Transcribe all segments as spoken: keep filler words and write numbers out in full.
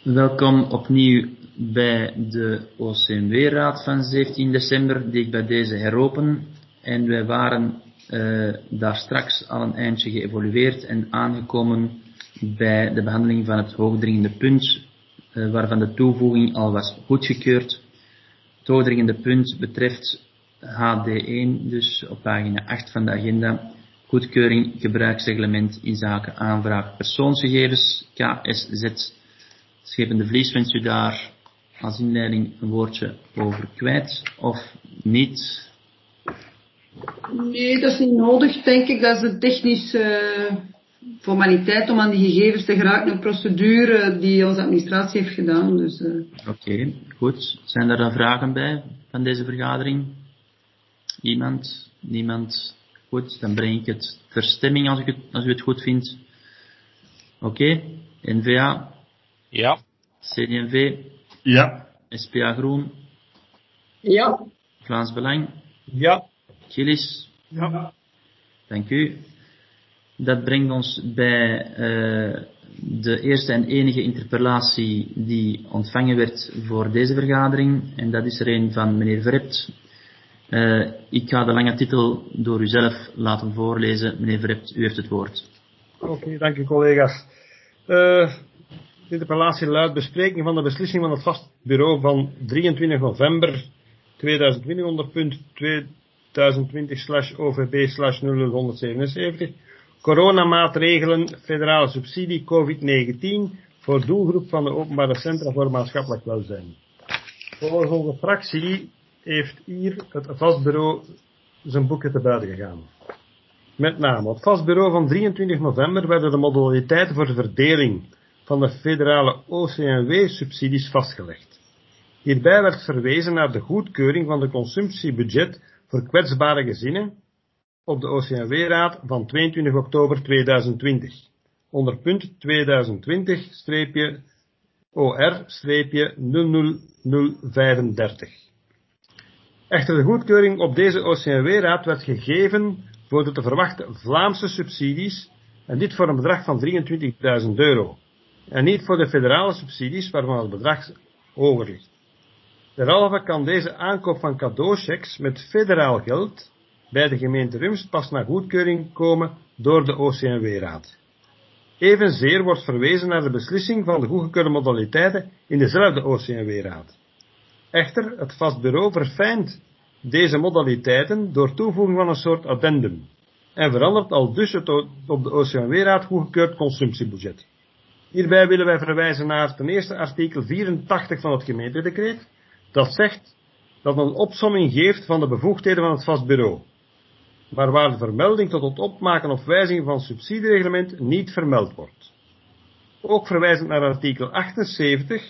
Welkom opnieuw bij de O C M W-raad van zeventien december, die ik bij deze heropen. En wij waren uh, daar straks al een eindje geëvolueerd en aangekomen bij de behandeling van het hoogdringende punt, uh, waarvan de toevoeging al was goedgekeurd. Het hoogdringende punt betreft H D één, dus op pagina acht van de agenda, goedkeuring gebruiksreglement in zaken aanvraag persoonsgegevens, K S Z. Schepen de Vlies, wens u daar als inleiding een woordje over kwijt of niet? Nee, dat is niet nodig, denk ik. Dat is een technische uh, formaliteit om aan die gegevens te geraken, een procedure die onze administratie heeft gedaan. Dus, uh... Oké, okay, goed. Zijn er dan vragen bij van deze vergadering? Iemand? Niemand? Goed, dan breng ik het ter stemming als, ik het, als u het goed vindt. Oké, okay. N V A? Ja. C D en V? Ja. S P A Groen? Ja. Vlaams Belang? Ja. Gillis? Ja. Dank u. Dat brengt ons bij uh, de eerste en enige interpellatie die ontvangen werd voor deze vergadering. En dat is er een van meneer Verrept. Uh, ik ga de lange titel door u zelf laten voorlezen. Meneer Verrept, u heeft het woord. Oké, okay, dank u collega's. Uh, de interpellatie luidt bespreking van de beslissing van het vast bureau van drieëntwintig november tweeduizend twintig onder punt tweeduizend twintig slash O V B slash nul nul honderdzevenenzeventig. Coronamaatregelen, federale subsidie COVID negentien voor doelgroep van de openbare centra voor maatschappelijk welzijn. Volgens onze fractie heeft hier het vastbureau zijn boeken te buiten gegaan. Met name, op het vastbureau van drieëntwintig november werden de modaliteiten voor de verdeling van de federale O C M W-subsidies vastgelegd. Hierbij werd verwezen naar de goedkeuring van de consumptiebudget voor kwetsbare gezinnen op de O C M W-raad van tweeëntwintig oktober tweeduizend twintig, onder punt tweeduizend twintig O R nul nul nul vijfendertig. Echter de goedkeuring op deze O C M W-raad werd gegeven voor de te verwachten Vlaamse subsidies en dit voor een bedrag van drieëntwintigduizend euro. En niet voor de federale subsidies waarvan het bedrag hoger ligt. Derhalve kan deze aankoop van cadeauchecks met federaal geld bij de gemeente Rumst pas naar goedkeuring komen door de O C M W-raad. Evenzeer wordt verwezen naar de beslissing van de goedgekeurde modaliteiten in dezelfde O C M W-raad. Echter, het vastbureau verfijnt deze modaliteiten door toevoeging van een soort addendum en verandert al dus het op de O C M W-raad goedgekeurd consumptiebudget. Hierbij willen wij verwijzen naar ten eerste artikel vierentachtig van het gemeentedecreet, dat zegt dat een opsomming geeft van de bevoegdheden van het vastbureau, maar waar de vermelding tot het opmaken of wijziging van subsidiereglement niet vermeld wordt. Ook verwijzend naar artikel achtenzeventig,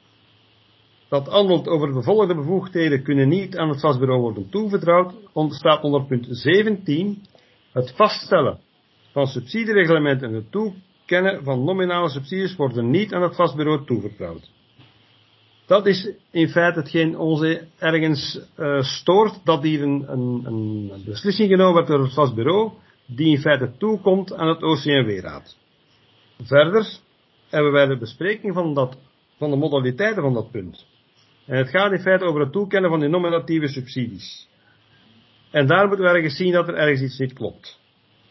dat handelt over de volgende bevoegdheden kunnen niet aan het vastbureau worden toevertrouwd, staat onder punt zeventien, het vaststellen van subsidiereglementen en het toekennen van nominale subsidies worden niet aan het vastbureau toevertrouwd. Dat is in feite hetgeen ons ergens uh, stoort, dat hier een, een, een beslissing genomen wordt door het vastbureau, die in feite toekomt aan het O C M W-raad. Verder hebben wij de bespreking van, dat, van de modaliteiten van dat punt. En het gaat in feite over het toekennen van die nominatieve subsidies. En daar moeten we ergens zien dat er ergens iets niet klopt.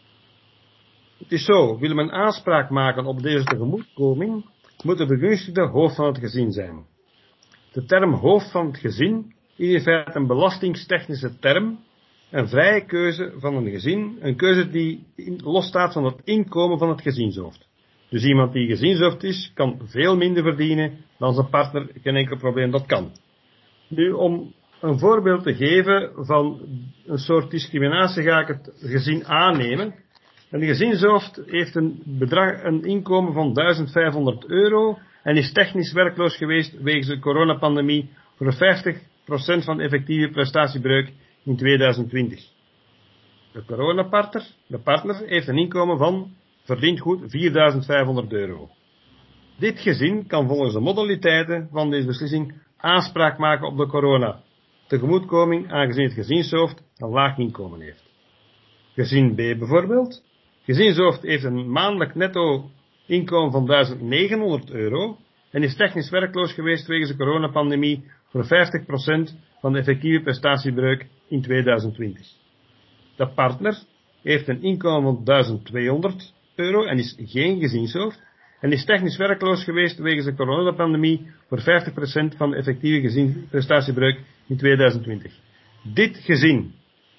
Het is zo, wil men aanspraak maken op deze tegemoetkoming, moet de begunstigde hoofd van het gezin zijn. De term hoofd van het gezin is in feite een belastingstechnische term, een vrije keuze van een gezin, een keuze die losstaat van het inkomen van het gezinshoofd. Dus iemand die gezinshoofd is, kan veel minder verdienen dan zijn partner, geen enkel probleem, dat kan. Nu, om een voorbeeld te geven van een soort discriminatie, ga ik het gezin aannemen. Een gezinshoofd heeft een bedrag, een inkomen van duizend vijfhonderd euro en is technisch werkloos geweest wegens de coronapandemie voor vijftig procent van de effectieve prestatiebreuk in tweeduizend twintig. De coronapartner, de partner, heeft een inkomen van, verdient goed, vierduizend vijfhonderd euro. Dit gezin kan volgens de modaliteiten van deze beslissing aanspraak maken op de corona tegemoetkoming, aangezien het gezinshoofd een laag inkomen heeft. Gezin B bijvoorbeeld. Gezinshoofd heeft een maandelijk netto inkomen van duizend negenhonderd euro en is technisch werkloos geweest wegens de coronapandemie voor vijftig procent van de effectieve prestatiebreuk in tweeduizend twintig. De partner heeft een inkomen van duizend tweehonderd euro en is geen gezinshoofd en is technisch werkloos geweest wegens de coronapandemie voor vijftig procent van de effectieve gezinsprestatiebreuk in tweeduizend twintig. Dit gezin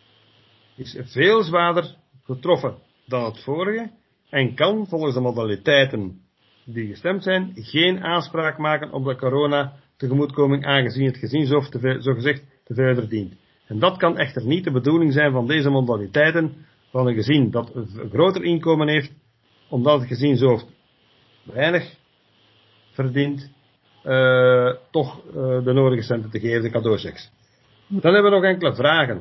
is veel zwaarder getroffen dan het vorige en kan volgens de modaliteiten die gestemd zijn geen aanspraak maken op de corona-tegemoetkoming aangezien het gezinshoofd te veel, zogezegd te veel verdient. En dat kan echter niet de bedoeling zijn van deze modaliteiten van een gezin dat een groter inkomen heeft, omdat het gezinshoofd weinig verdient, uh, toch uh, de nodige centen te geven, de cadeauchecks. Dan hebben we nog enkele vragen.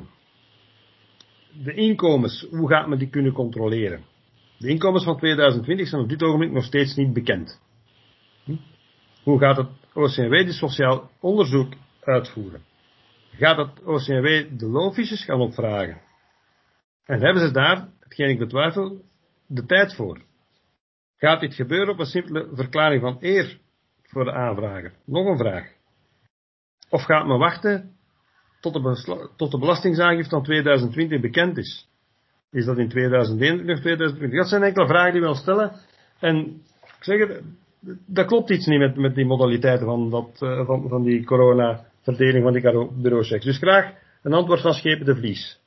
De inkomens, hoe gaat men die kunnen controleren? De inkomens van tweeduizend twintig zijn op dit ogenblik nog steeds niet bekend. Hm? Hoe gaat het O C M W dit sociaal onderzoek uitvoeren? Gaat het O C M W de loonfiches gaan opvragen? En hebben ze daar, hetgeen ik betwijfel, de tijd voor? Gaat dit gebeuren op een simpele verklaring van eer voor de aanvrager? Nog een vraag. Of gaat men wachten tot de, besla- tot de belastingaangifte van tweeduizend twintig bekend is? Is dat in tweeduizend eenentwintig of tweeduizend twintig? Dat zijn enkele vragen die we wel stellen. En ik zeg het, dat klopt iets niet met, met die modaliteiten van, dat, uh, van, van die corona-verdeling van die bureauchecks. Dus graag een antwoord van Schepen de Vries.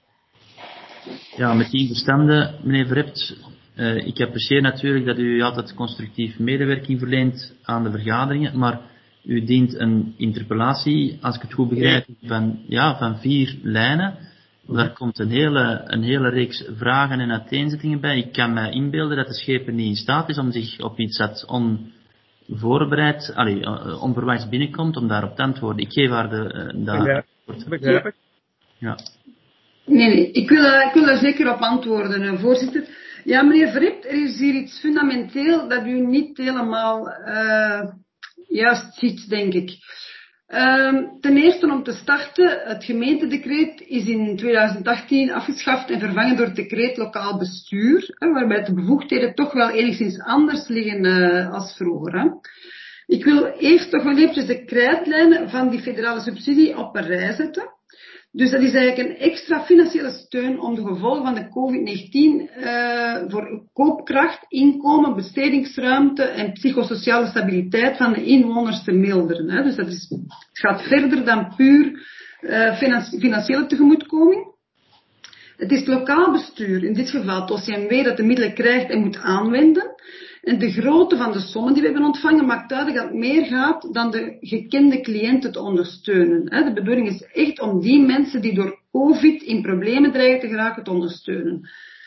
Ja, met die verstande, meneer Verript, uh, ik apprecieer natuurlijk dat u altijd constructief medewerking verleent aan de vergaderingen, maar u dient een interpellatie, als ik het goed begrijp, van, ja, van vier lijnen. Daar komt een hele, een hele reeks vragen en uiteenzettingen bij. Ik kan mij inbeelden dat de schepen niet in staat is om zich op iets dat onvoorbereid, allee, onverwachts binnenkomt, om daarop te antwoorden. Ik geef haar de, de ja, begrijp ik. Ja. Nee, nee, ik wil, ik wil daar zeker op antwoorden, voorzitter. Ja, meneer Verript, er is hier iets fundamenteel dat u niet helemaal uh, juist ziet, denk ik. Um, ten eerste om te starten, het gemeentedecreet is in tweeduizend achttien afgeschaft en vervangen door het decreet lokaal bestuur, hè, waarbij de bevoegdheden toch wel enigszins anders liggen uh, als vroeger. Hè. Ik wil eerst toch wel eventjes de krijtlijnen van die federale subsidie op een rij zetten. Dus dat is eigenlijk een extra financiële steun om de gevolgen van de covid negentien uh, voor koopkracht, inkomen, bestedingsruimte en psychosociale stabiliteit van de inwoners te milderen. Hè. Dus dat is, het gaat verder dan puur uh, financiële tegemoetkoming. Het is het lokaal bestuur, in dit geval het O C M W, dat de middelen krijgt en moet aanwenden. En de grootte van de sommen die we hebben ontvangen maakt duidelijk dat het meer gaat dan de gekende cliënten te ondersteunen. De bedoeling is echt om die mensen die door COVID in problemen dreigen te geraken te ondersteunen.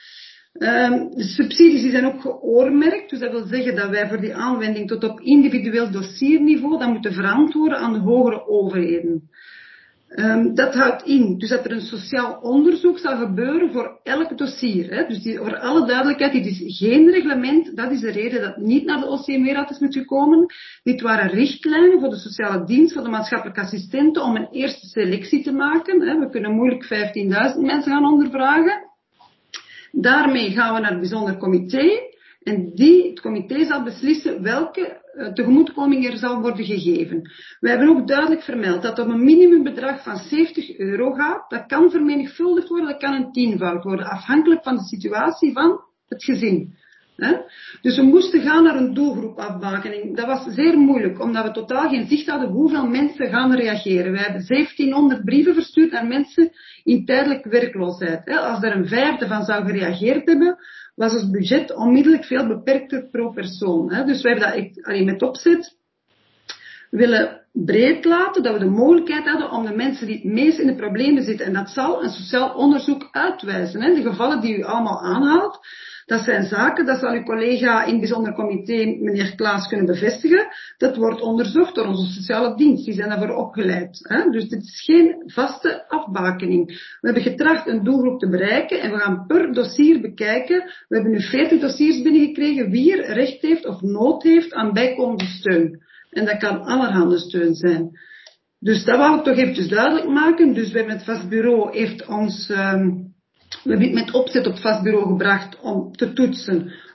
De subsidies die zijn ook geoormerkt, dus dat wil zeggen dat wij voor die aanwending tot op individueel dossierniveau dat moeten verantwoorden aan de hogere overheden. Um, dat houdt in dus dat er een sociaal onderzoek zal gebeuren voor elk dossier. Hè. Dus die, voor alle duidelijkheid, dit is geen reglement. Dat is de reden dat het niet naar de O C M W-raad is moeten komen. Dit waren richtlijnen voor de sociale dienst, voor de maatschappelijke assistenten, om een eerste selectie te maken. Hè. We kunnen moeilijk vijftienduizend mensen gaan ondervragen. Daarmee gaan we naar het bijzonder comité. En die, het comité zal beslissen welke uh, tegemoetkoming er zal worden gegeven. We hebben ook duidelijk vermeld dat het om een minimumbedrag van zeventig euro gaat. Dat kan vermenigvuldigd worden, dat kan een tienvoud worden, afhankelijk van de situatie van het gezin. He? Dus we moesten gaan naar een doelgroepafbakening. Dat was zeer moeilijk, omdat we totaal geen zicht hadden hoeveel mensen gaan reageren. We hebben zeventienhonderd brieven verstuurd naar mensen in tijdelijke werkloosheid. He? Als er een vijfde van zou gereageerd hebben, was ons budget onmiddellijk veel beperkter pro persoon. Hè. Dus wij hebben dat echt, allee, met opzet willen breed laten, dat we de mogelijkheid hadden om de mensen die het meest in de problemen zitten, en dat zal een sociaal onderzoek uitwijzen. Hè. De gevallen die u allemaal aanhaalt, dat zijn zaken, dat zal uw collega in het bijzonder comité, meneer Klaas, kunnen bevestigen. Dat wordt onderzocht door onze sociale dienst, die zijn daarvoor opgeleid. Hè. Dus dit is geen vaste afbakening. We hebben getracht een doelgroep te bereiken en we gaan per dossier bekijken. We hebben nu veertig dossiers binnengekregen wie er recht heeft of nood heeft aan bijkomende steun. En dat kan allerhande steun zijn. Dus dat wou ik toch eventjes duidelijk maken. Dus we hebben het vastbureau heeft ons... Um, We hebben het met opzet op het vastbureau gebracht om te toetsen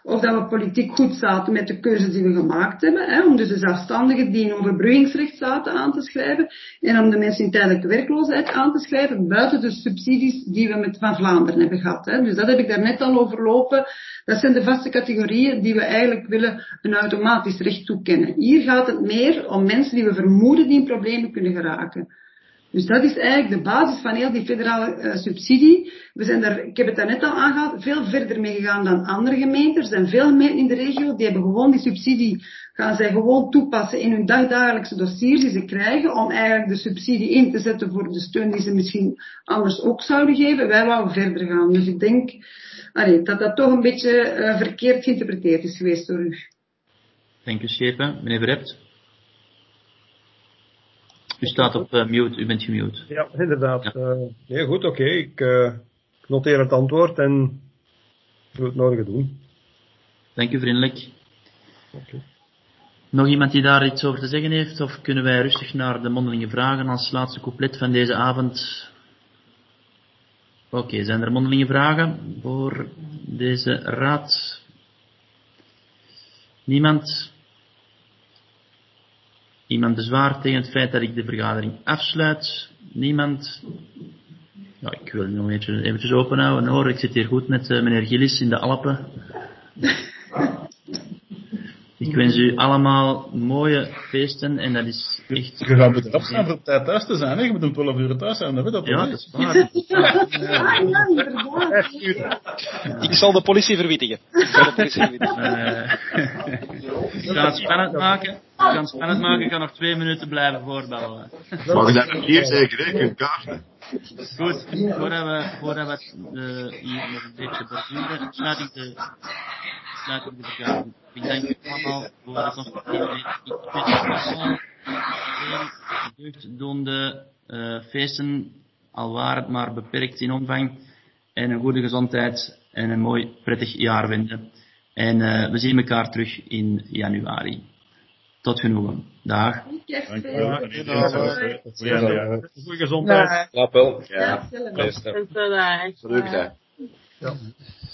of dat we politiek goed zaten met de keuzes die we gemaakt hebben, hè, om dus de zelfstandigen die een overbruggingsrecht zaten aan te schrijven en om de mensen in tijdelijke werkloosheid aan te schrijven, buiten de subsidies die we met Van Vlaanderen hebben gehad. Hè. Dus dat heb ik daar net al overlopen. Dat zijn de vaste categorieën die we eigenlijk willen een automatisch recht toekennen. Hier gaat het meer om mensen die we vermoeden die in problemen kunnen geraken. Dus dat is eigenlijk de basis van heel die federale uh, subsidie. We zijn daar, ik heb het daar net al aangehaald, veel verder mee gegaan dan andere gemeenten. Er zijn veel gemeenten in de regio, die hebben gewoon die subsidie, gaan zij gewoon toepassen in hun dagdagelijkse dossiers die ze krijgen, om eigenlijk de subsidie in te zetten voor de steun die ze misschien anders ook zouden geven. Wij wouden verder gaan. Dus ik denk allee, dat dat toch een beetje uh, verkeerd geïnterpreteerd is geweest door u. Dank u, Schepen. Meneer Verhept. U staat op uh, mute, u bent gemute. Ja, inderdaad. Ja. Uh, nee, goed, oké. Okay. Ik uh, noteer het antwoord en doe het nodige doen. Dank u vriendelijk. Okay. Nog iemand die daar iets over te zeggen heeft? Of kunnen wij rustig naar de mondelinge vragen als laatste couplet van deze avond? Oké, okay, zijn er mondelinge vragen voor deze raad? Niemand? Iemand bezwaar tegen het feit dat ik de vergadering afsluit? Niemand? Ja, ik wil het nog eventjes, eventjes open houden hoor. Ik zit hier goed met uh, meneer Gillis in de Alpen. Ik wens u allemaal mooie feesten en dat is echt... Je gaat moeten afstaan voor op tijd thuis te zijn, hè? Je moet om twaalf uur thuis zijn, dat weet dat ja, wel. dat is waar. Dat is waar. Ja, ja, inderdaad. Ik zal de politie verwittigen. Ik zal de politie verwittigen. Uh, ik ga het spannend maken. Ik ga het spannend maken. Ik ga nog twee minuten blijven voorbellen. Maar je bent hier zeker, hè? Je kunt kaarten. Goed, voordat we, voordat we het, uh, hier nog een beetje borduren, sluit ik de, sluit ik de vergadering. Ik dank u allemaal voor de constructieve discussie. Deugddoende uh, feesten, al waren het maar beperkt in omvang, en een goede gezondheid en een mooi prettig jaar wensen. En uh, we zien elkaar terug in januari. Tot genoegen. Dag. Goeie gezondheid. Slaap wel. Ja, Beste. dat is wel. Terug, hè. Ja.